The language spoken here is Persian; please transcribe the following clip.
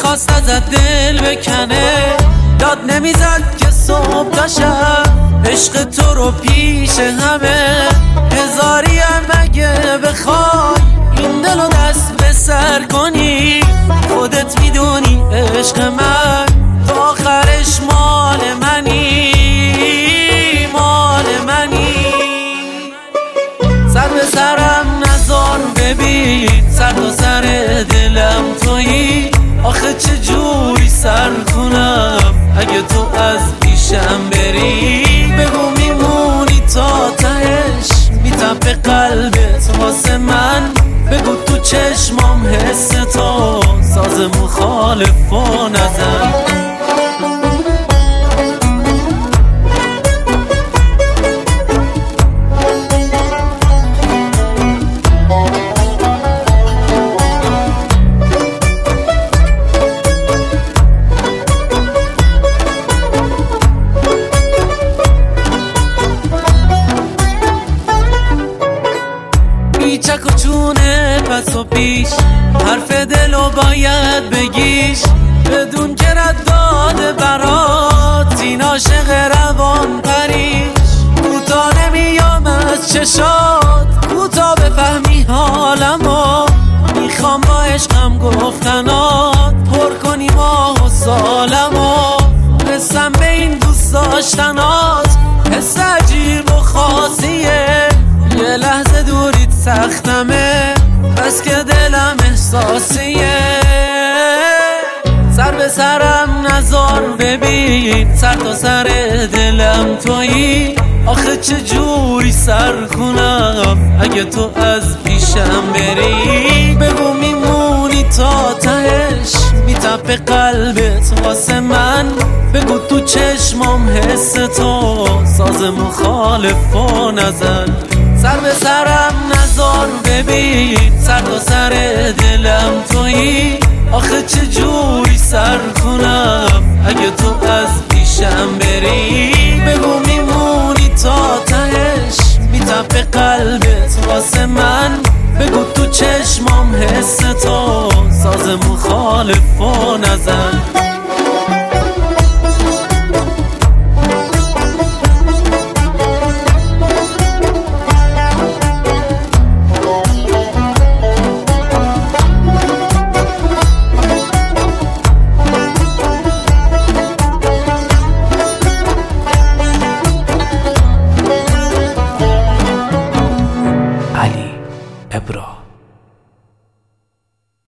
میخواست ازت دل بکنه، داد نمیزد که صبح تا شب عشق تو رو پیش همه. هزاری هم اگه بخوای این دل رو دست به سر کنی، خودت میدونی عشق من تا آخرش مال منی، مال منی. سر به سرم نذار ببین، سر تا سر دلم تویی. آخه چه جوری سر کنم اگه تو از پیشم بری؟ بگو میمونی تا تهش، میتپه قلبت واسه من. بگو تو چشمام حس تو، ساز مخالف و نزن. چک و چونه پس و پیش، حرف دلو باید بگیش. بدون که رد داده برات این عاشق روان پریش. کوتا نمیام از چشات، کوتا بفهمی حالمو. میخوام با عشقم گفتنات پر کنی ماه و سالمو. رسم به این دوست داشتنات، حس عجیب و خاصیه. یه لحظه دوریت سختمه، بس که دلم احساسیه. سر به سرم نذار ببین، سر تا سر دلم تویی. آخه چه جوری سر کنم اگه تو از پیشم بری؟ بگو میمونی تا تهش، میتپه قلبت واسه من. بگو تو چشمام حس تو، ساز مخالف و نزن. سر به سرم نذار ببین، سر تا سر دلم تویی. آخه چه جوری سر کنم اگه تو از پیشم بری؟ بگو میمونی تا تهش، میتپه قلبت واسه من. بگو تو چشمام حس تو، ساز مخالف و نزن. علی ابرا.